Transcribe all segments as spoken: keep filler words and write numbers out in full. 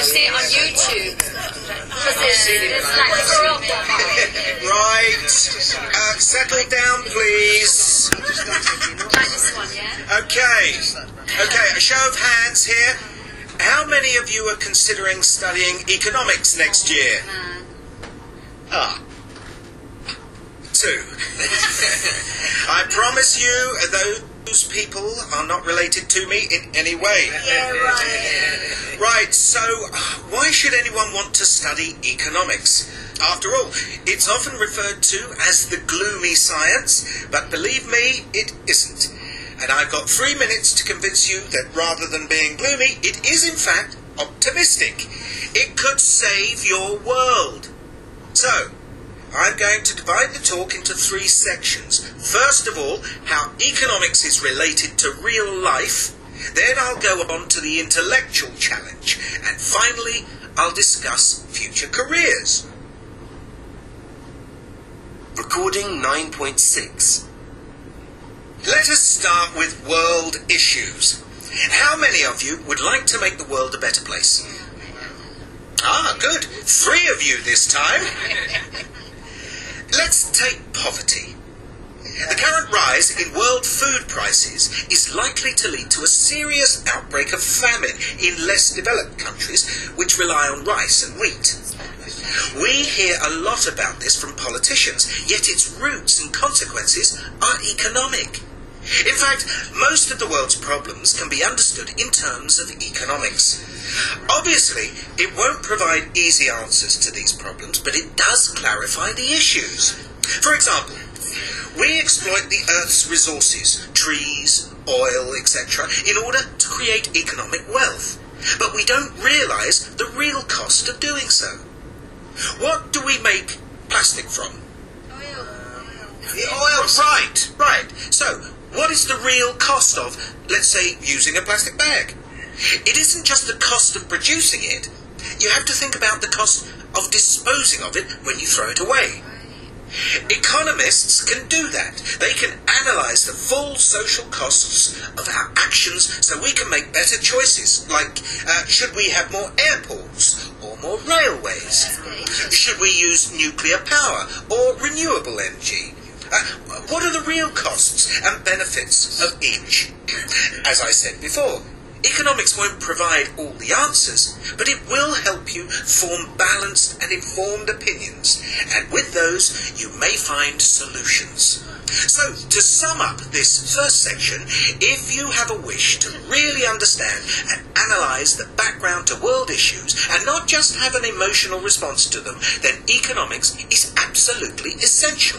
see it on YouTube. Because it's, it's like Right. Uh, settle down, please. like this one, yeah? Okay. Okay, a show of hands here. How many of you are considering studying economics next year? Ah. Two. I promise you, those people are not related to me in any way. Yeah, right. Right, so why should anyone want to study economics? After all, it's often referred to as the gloomy science, but believe me, it isn't. And I've got three minutes to convince you that rather than being gloomy, it is in fact optimistic. It could save your world. So, I'm going to divide the talk into three sections. First of all, how economics is related to real life. Then I'll go on to the intellectual challenge. And finally, I'll discuss future careers. Recording nine point six. Let us start with world issues. How many of you would like to make the world a better place? Ah, good. Three of you this time. Let's take poverty. The current rise in world food prices is likely to lead to a serious outbreak of famine in less developed countries which rely on rice and wheat. We hear a lot about this from politicians, yet its roots and consequences are economic. In fact, most of the world's problems can be understood in terms of economics. Obviously, it won't provide easy answers to these problems, but it does clarify the issues. For example, we exploit the Earth's resources, trees, oil, et cetera, in order to create economic wealth. But we don't realise the real cost of doing so. What do we make plastic from? Oil. The oil, right, right. So, what is the real cost of, let's say, using a plastic bag? It isn't just the cost of producing it. You have to think about the cost of disposing of it when you throw it away. Economists can do that. They can analyse the full social costs of our actions so we can make better choices, like uh, should we have more airports or more railways? Should we use nuclear power or renewable energy? Uh, what are the real costs and benefits of each? As I said before, economics won't provide all the answers, but it will help you form balanced and informed opinions, and with those you may find solutions. So, to sum up this first section, if you have a wish to really understand and analyse the background to world issues, and not just have an emotional response to them, then economics is absolutely essential.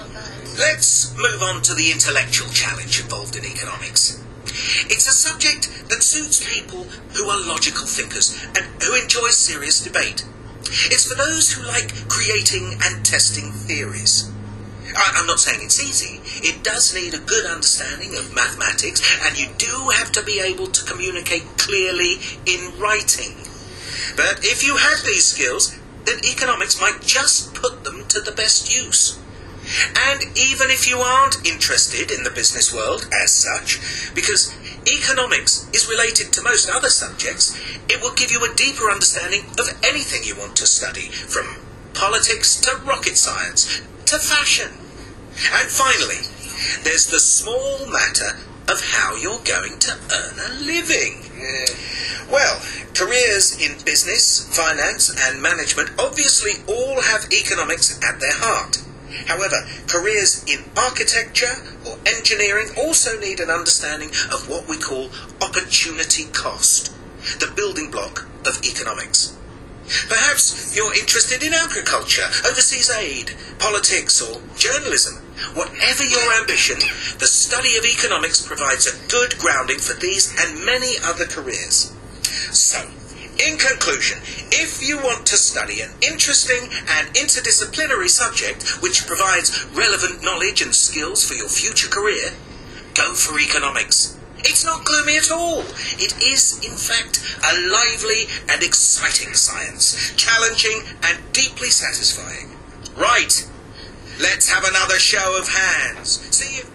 Let's move on to the intellectual challenge involved in economics. It's a subject that suits people who are logical thinkers and who enjoy serious debate. It's for those who like creating and testing theories. I, I'm not saying it's easy. It does need a good understanding of mathematics, and you do have to be able to communicate clearly in writing. But if you have these skills, then economics might just put them to the best use. And even if you aren't interested in the business world as such, because economics is related to most other subjects, it will give you a deeper understanding of anything you want to study, from politics to rocket science to fashion. And finally, there's the small matter of how you're going to earn a living. Well, careers in business, finance and management obviously all have economics at their heart. However, careers in architecture or engineering also need an understanding of what we call opportunity cost, the building block of economics. Perhaps you're interested in agriculture, overseas aid, politics or journalism. Whatever your ambition, the study of economics provides a good grounding for these and many other careers. So, in conclusion, if you want to study an interesting and interdisciplinary subject which provides relevant knowledge and skills for your future career, go for economics. It's not gloomy at all. It is, in fact, a lively and exciting science, challenging and deeply satisfying. Right, let's have another show of hands. See you.